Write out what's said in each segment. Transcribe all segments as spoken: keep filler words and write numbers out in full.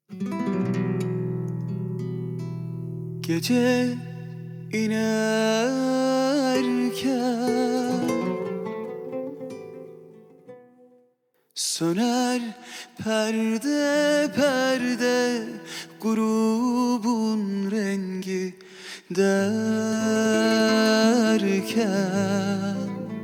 Gece inerken söner perde perde grubun rengi derken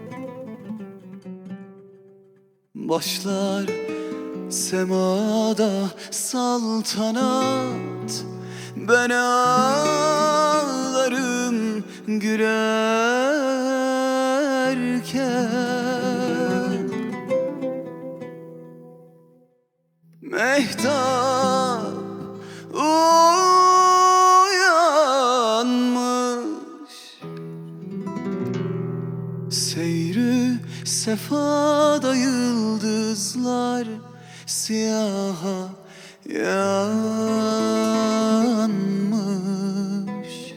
başlar semada saltanat. Ben ağlarım gülerken. Mehtap uyanmış, seyrü sefada yıldızlar siyaha yanmış.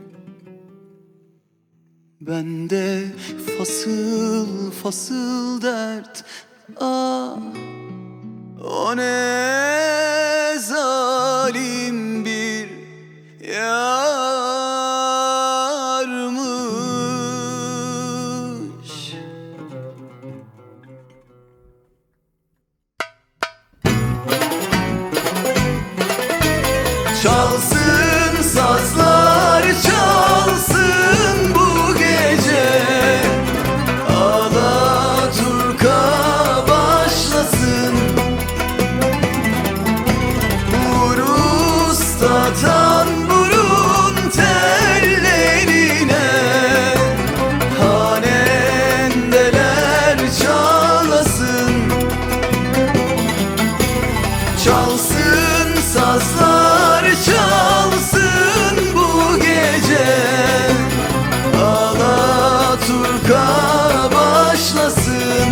Bende fasıl fasıl dert, ah o ne zalim bir yarmış. Çalsın sazlar, çalsın bu gece, Alaturka başlasın. Vur usta tamburun tellerine, hanendeler çalasın. Çalsın sazlar, çalsın bu gece, Alaturka başlasın.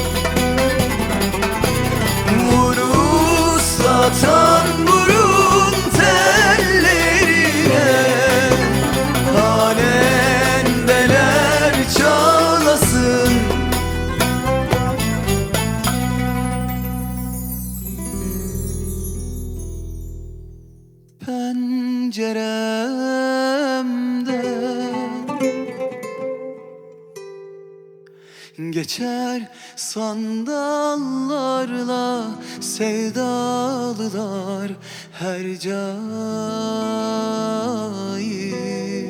Vur usta tamburun tellerine, hanendeler çalasın. Penceremden geçer sandallarla sevdalılar her cahil.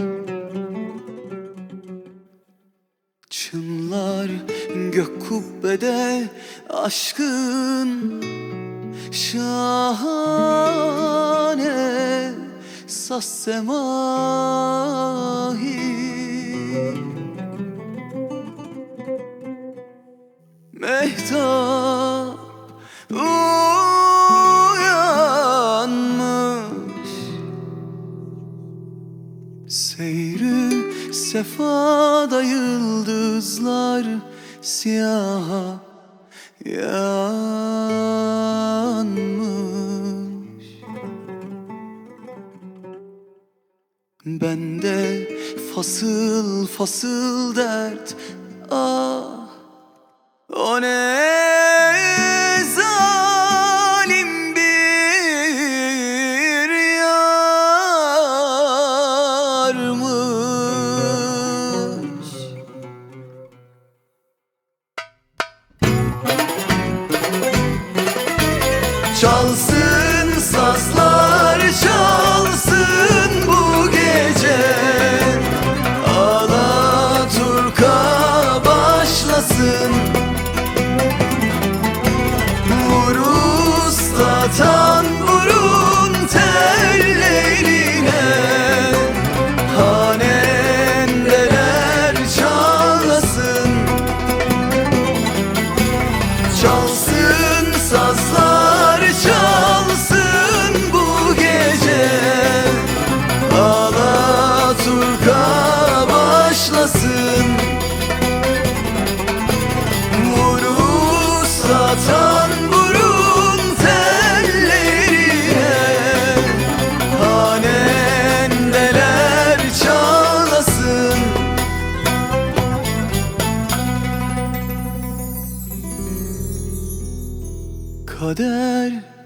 Çınlar gök kubbede aşkın şahane saz semahi. Mehtap uyanmış, seyrü sefada yıldızlar siyaha yanmış. Bende fasıl fasıl dert, ah o ne zalim bir yarmış. Çalsın sazlar, çalsın bu gece, Alaturka başlasın. Vur usta tamburun tellerine, hanendeler çalasın. Çalsın sazlar, çalsın bu gece, Alaturka başlasın. Vur usta tamburun tellerine, hanendeler çalasın. Kader